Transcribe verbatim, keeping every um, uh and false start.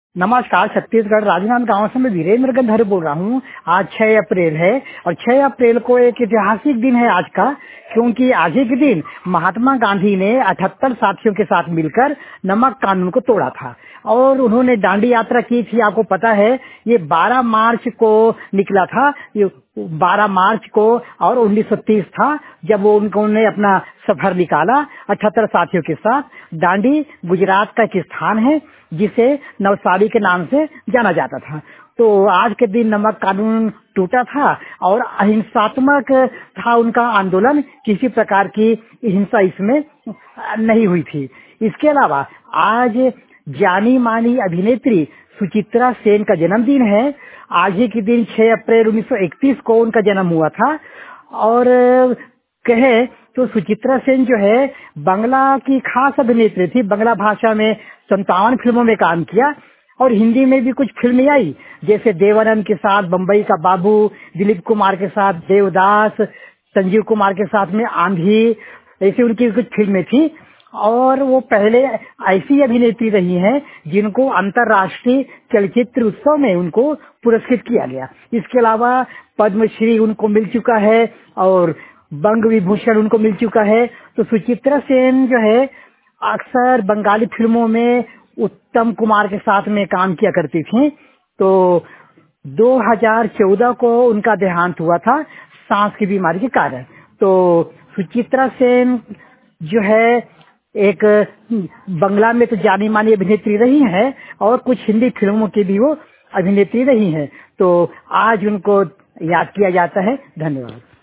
नमस्कार। छत्तीसगढ़ राजनांद गांव से मैं वीरेंद्र गंधर बोल रहा हूँ। आज छह अप्रैल है और छह अप्रैल को एक ऐतिहासिक दिन है आज का, क्योंकि आज ही के दिन महात्मा गांधी ने अठहत्तर साथियों के साथ मिलकर नमक कानून को तोड़ा था और उन्होंने दांडी यात्रा की थी। आपको पता है ये बारह मार्च को निकला था, ये बारह मार्च को, और उन्नीस सौ तीस था जब वो उन्होंने अपना सफर निकाला अठहत्तर साथियों के साथ। दांडी गुजरात का एक स्थान है जिसे नवसारी के नाम से जाना जाता था। तो आज के दिन नमक कानून टूटा था और अहिंसात्मक था उनका आंदोलन, किसी प्रकार की हिंसा इसमें नहीं हुई थी। इसके अलावा आज जानी मानी अभिनेत्री सुचित्रा सेन का जन्मदिन है। आज ही के दिन छह अप्रैल उन्नीस सौ इकतीस को उनका जन्म हुआ था। और कहे तो सुचित्रा सेन जो है बांग्ला की खास अभिनेत्री थी। बांग्ला भाषा में संतावन फिल्मों में काम किया और हिंदी में भी कुछ फिल्में आई, जैसे देवानंद के साथ बम्बई का बाबू, दिलीप कुमार के साथ देवदास, संजीव कुमार के साथ में आंधी, ऐसी उनकी कुछ फिल्में थी। और वो पहले ऐसी अभिनेत्री रही हैं जिनको अंतर्राष्ट्रीय चलचित्र उत्सव में उनको पुरस्कृत किया गया। इसके अलावा पद्मश्री उनको मिल चुका है और बंग विभूषण उनको मिल चुका है। तो सुचित्रा सेन जो है अक्सर बंगाली फिल्मों में उत्तम कुमार के साथ में काम किया करती थी। तो दो हज़ार चौदह को उनका देहांत हुआ था सांस की बीमारी के कारण। तो सुचित्रा सेन जो है एक बंगला में तो जानी मानी अभिनेत्री रही है और कुछ हिंदी फिल्मों की भी वो अभिनेत्री रही हैं। तो आज उनको याद किया जाता है। धन्यवाद।